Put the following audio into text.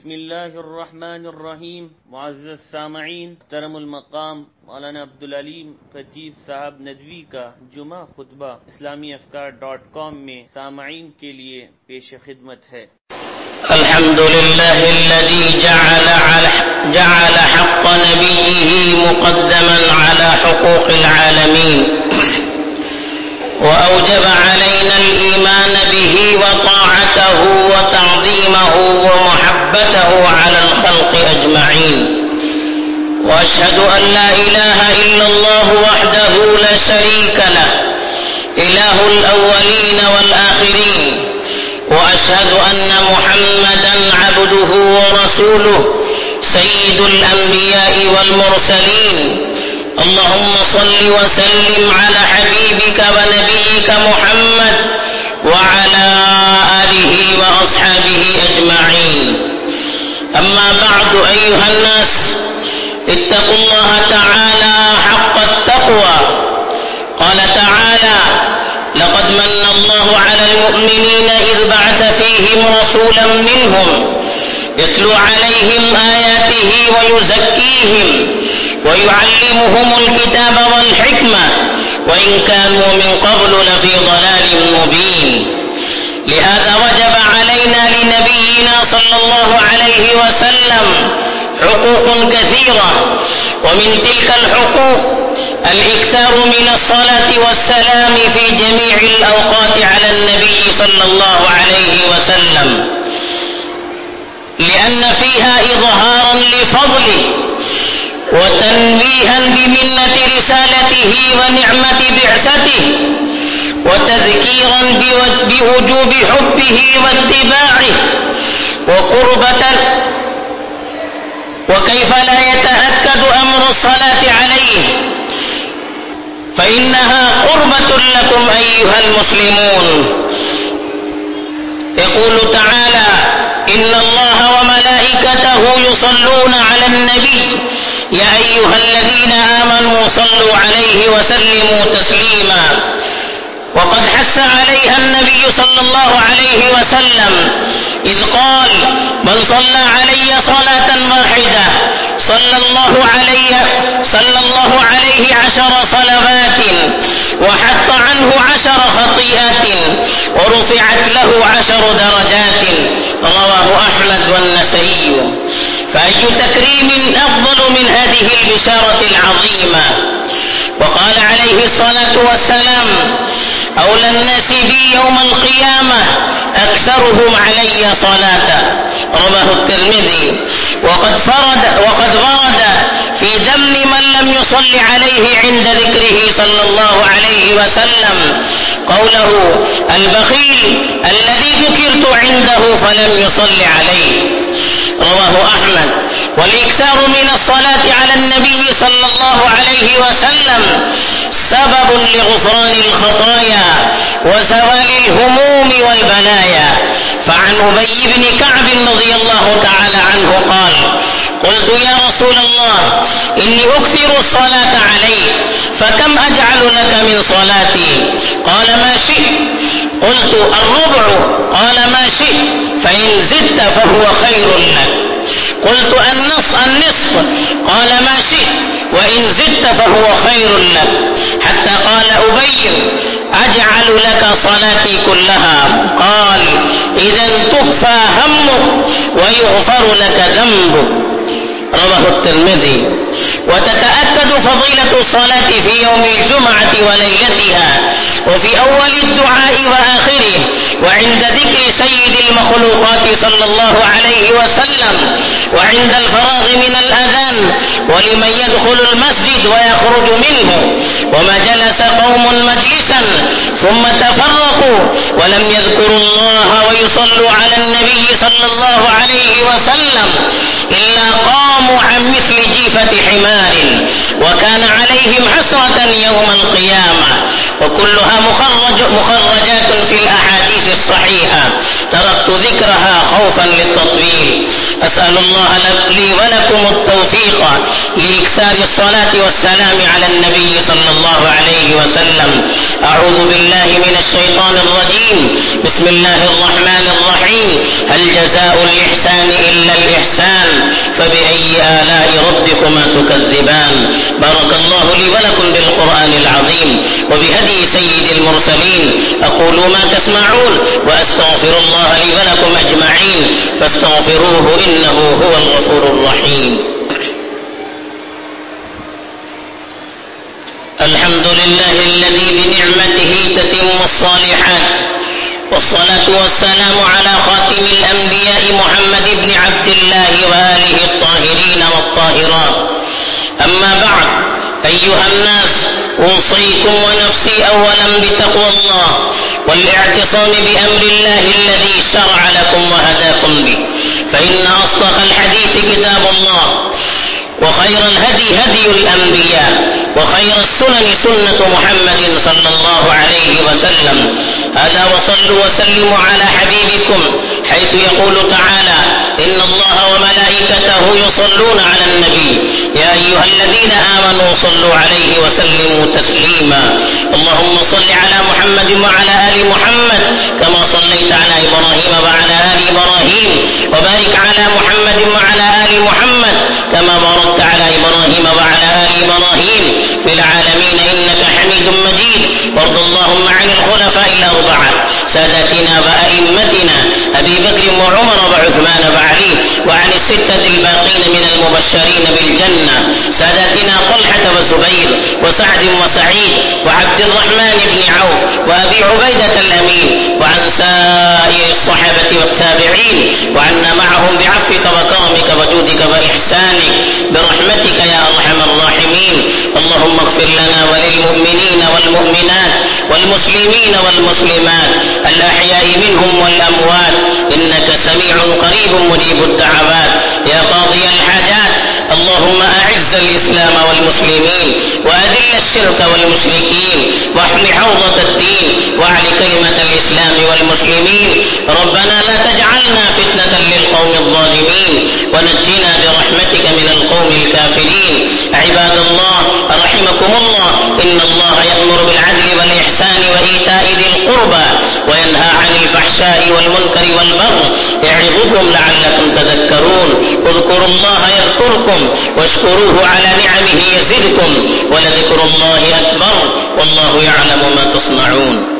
बिस्मिल्लाहिर रहमानिर रहीम। मुअज़्ज़ज़ सामईन, मुहतरम मकाम मौलाना अब्दुल अलीम खतीब साहब नदवी का जुमा खुतबा islamiafkar.com में सामईन के लिए पेश खिदमत है। अल्हम्दुलिल्लाहिल्लज़ी जअल हक़्क़ नबिय्यिही मुक़द्दमन अला हुक़ूक़िल आलमीन وأوجب علينا الإيمان به وطاعته وتعظيمه ومحبته على الخلق أجمعين وأشهد أن لا إله إلا الله وحده لا شريك له إله الأولين والآخرين وأشهد أن محمدا عبده ورسوله سيد الأنبياء والمرسلين اللهم صل وسلم على حبيبك ونبيك محمد وعلى آله وأصحابه أجمعين أما بعد أيها الناس اتقوا الله تعالى حق التقوى قال تعالى لقد من الله على المؤمنين إذ بعث فيهم رسولا منهم يتلو عليهم آياته ويزكيهم ويعلمهم الكتاب والحكمة وإن كانوا من قبل لفي ضلال مبين لهذا وجب علينا لنبينا صلى الله عليه وسلم حقوق كثيرة ومن تلك الحقوق الإكثار من الصلاة والسلام في جميع الأوقات على النبي صلى الله عليه وسلم لأن فيها إظهارا لفضله وتنويها بمنة رسالته ونعمة بعثته وتذكيرا بوجوب حبه واتباعه وقربة وكيف لا يتأكد أمر الصلاة عليه فإنها قربة لكم أيها المسلمون يقول تعالى إن الله وملائكته يصلون على النبي يا أيها الذين آمنوا صلوا عليه وسلموا تسليما وقد حث عليها النبي صلى الله عليه وسلم إذ قال من صلى علي صلاة واحدة صلى الله عليه 10 صلوات وحط عنه 10 خطيئات ورفعت له 10 درجات رواه أحمد والنسائي فأي تكريم أفضل من هذه البشارة العظيمة وقال عليه الصلاة والسلام أولى الناس بي يوم القيامة أكثرهم علي صلاة رواه الترمذي وقد ورد في ذم من لم يصل عليه عند ذكره صلى الله عليه وسلم قوله البخيل الذي ذكرت عنده فلم يصل عليه رواه أحمد والإكثار من الصلاة على النبي صلى الله عليه وسلم سبب لغفران الخطايا وزوال الهموم والبلايا فعن أبي بن كعب رضي الله تعالى عنه قال قلت يا رسول الله إني أكثر الصلاة عليك فكم أجعل لك من صلاتي قال ما شئت قلت الربع قال ما شئت فإن زدت فهو خير لك قلت النصف قال ما شئت وإن زدت فهو خير لك حتى قال أبي أجعل لك صلاتي كلها قال إذا تكفى همك ويغفر لك ذنبك رواه الترمذي وتتأكد فضيلة الصلاة في يوم الجمعة وليلتها وفي أول الدعاء وآخره وعند ذكر سيد المخلوقات صلى الله عليه وسلم وعند الفراغ من الأذان ولمن يدخل المسجد ويخرج منه وما جلس قوم مجلسا ثم تفرقوا ولم يذكروا الله ويصلوا على النبي صلى الله عليه وسلم إلا قاموا عن مثل جيفة حمار وكان عليهم حسرة يوم القيامة وكلها مخرجات في الأحاديث الصحيحة تركت ذكرها خوفا للتطويل أسأل الله لي ولكم التوفيق لإكثار الصلاة والسلام على النبي صلى الله عليه وسلم أعوذ بالله من الشيطان الرجيم بسم الله الرحمن الرحيم هل جزاء الإحسان إلا الإحسان آلاء ربكما تكذبان. بارك الله لي ولكم بالقرآن العظيم وبهدي سيد المرسلين. أقول ما تسمعون وأستغفر الله لي ولكم أجمعين فاستغفروه إنه هو الغفور الرحيم. الحمد لله الذي بنعمته تتم الصالحات، والصلاة والسلام على خاتم الأنبياء محمد بن عبد الله وآله الطاهرين والطاهرات. أما بعد، أيها الناس، أوصيكم ونفسي أولا بتقوى الله والاعتصام بأمر الله الذي شرع لكم وهداكم به، فإن أصدق الحديث كتاب الله، وخير الهدي هدي الأنبياء، وخير السنن سنة محمد صلى الله عليه وسلم. هذا وصلوا وسلموا على حبيبكم حيث يقول تعالى: إن الله وملائكته يصلون على النبي يا أيها الذين آمنوا صلوا عليه وسلموا تسليما. اللهم صل على محمد وعلى آل محمد كما صليت على إبراهيم وعلى آل إبراهيم، وبارك على محمد وعلى آل محمد كما باركت على إبراهيم وعلى آل إبراهيم في العالمين إنك حميد مجيد. وارض اللهم عن الخلفاء الأربعة سادتنا وأئمتنا أبي بكر وعمر وعثمان وعلي، وعن الستة الباقين من المبشرين بالجنة سادتنا طلحة وزبير وسعد وسعيد وعبد الرحمن بن عوف وأبي عبيدة الأمين، وعن سائر الصحابة والتابعين، وعنا معهم بعفوك وكرمك وجودك وإحسانك برحمتك يا أرحم الراحمين. اللهم اغفر لنا وللمؤمنين والمؤمنات والمسلمين والمسلمات الأحياء منهم والأموات إنك سميع قريب مجيب الدعوات يا قاضي الحاجات. اللهم أعز الإسلام والمسلمين وأذل الشرك والمشركين واحم حوضة الدين واعل كلمة الإسلام والمسلمين. ربنا لا تجعلنا فتنة للقوم الظالمين ونجنا برحمتك من القوم الكافرين. عباد الله، رحمكم الله، إن الله يأمر بالعدل والإحسان وإيتاء ذي القربى وينهى عن الفحشاء والمنكر والبغي يعظكم لعلكم تذكرون. اذكروا الله يذكركم واشكروه على نعمه يزدكم ولذكر الله أكبر والله يعلم ما تصنعون.